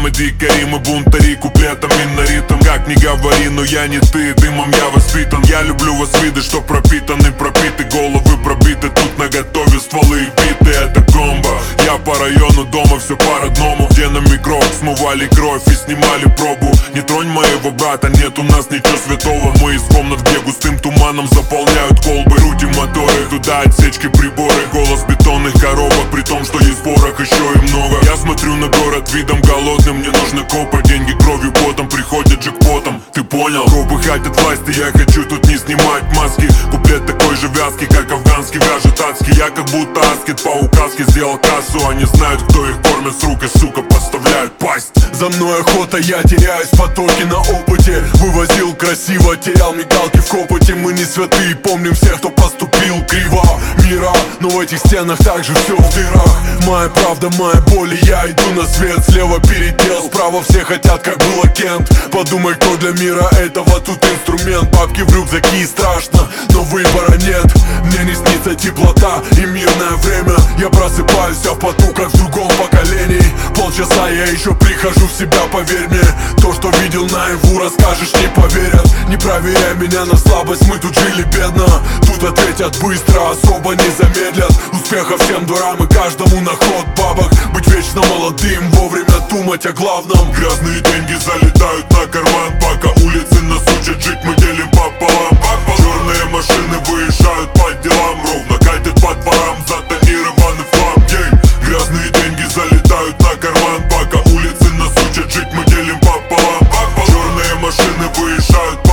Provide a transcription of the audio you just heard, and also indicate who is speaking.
Speaker 1: мы дикари, мы бунтари, куплетами на ритм. Как ни говори, но я не ты, дымом я воспитан. Я люблю вас виды, что пропитаны, пропиты, головы пробиты. Тут наготове стволы и биты, это комбо. Я по району дома, все по-родному. Где на микро смывали кровь и снимали пробу. Не тронь моего брата, нет у нас ничего святого. Мы из комнат, где густым туманом заполняют колбы. Крутим моторы, туда отсечки, приборы. Голос бетонных коробок, при том, что есть порох еще и много. Я смотрю на город видом голодным, мне нужны копы. Деньги кровью, потом приходят джекпотом. Ты понял? Копы хотят власти, я хочу тут не снимать маски. Куплет такой же вязкий, как афганский, вяжет адский. Я как будто аскет по указке сделал кассу. Они знают, кто их кормит с рук и, сука, подставляют пасть. За мной охота, я теряюсь в потоке на опыте. Вывозил красиво, терял мигалки в копоте. Мы не святые, помним всех, кто поступил криво мира, но в этих стенах также все в дырах. Моя правда, моя боль, и я иду на свет. Слева передел, справа все хотят, как было Кент. Подумай, кто для мира этого тут инструмент. Бабки в рюкзаки и страшно, но выбора нет. Мне не снится теплота и мирное время. Я просыпаюсь, а в поту, как в другом поколении. Полчаса я еще прихожу в себя, поверь мне. То, что видел наяву, расскажешь, не поверят. Не проверяй меня на слабость, мы тут жили бедно. Тут ответят быстро, особо не замедлят. Успеха всем дурам и каждому на ход бабок. Быть вечно молодым, вовремя думать о главном. Грязные деньги залетают на карман, пока улицы нас учат жить, мы делим пополам. Черные машины выезжают по делам, ровно катят по дворам затонированный флаг. Грязные деньги залетают на карман, пока улицы нас учат жить, мы делим пополам. Черные машины выезжают